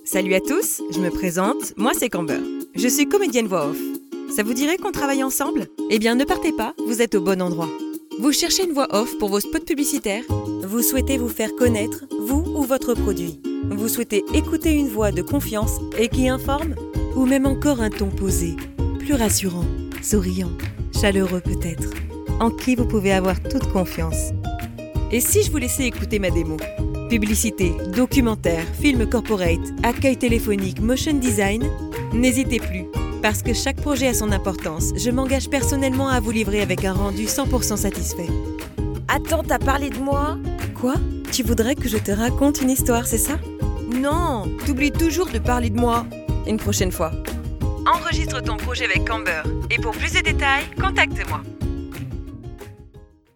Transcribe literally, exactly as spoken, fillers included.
Salut à tous, je me présente, moi c'est Camber. Je suis comédienne voix off. Ça vous dirait qu'on travaille ensemble ? Eh bien ne partez pas, vous êtes au bon endroit. Vous cherchez une voix off pour vos spots publicitaires ? Vous souhaitez vous faire connaître, vous ou votre produit ? Vous souhaitez écouter une voix de confiance et qui informe ? Ou même encore un ton posé, plus rassurant, souriant, chaleureux peut-être, en qui vous pouvez avoir toute confiance. Et si je vous laissais écouter ma démo ? Publicité, documentaire, film corporate, accueil téléphonique, motion design ? N'hésitez plus, parce que chaque projet a son importance. Je m'engage personnellement à vous livrer avec un rendu cent pour cent satisfait. Attends, t'as parlé de moi ? Quoi ? Tu voudrais que je te raconte une histoire, c'est ça ? Non, t'oublies toujours de parler de moi. Une prochaine fois. Enregistre ton projet avec Camber. Et pour plus de détails, contacte-moi.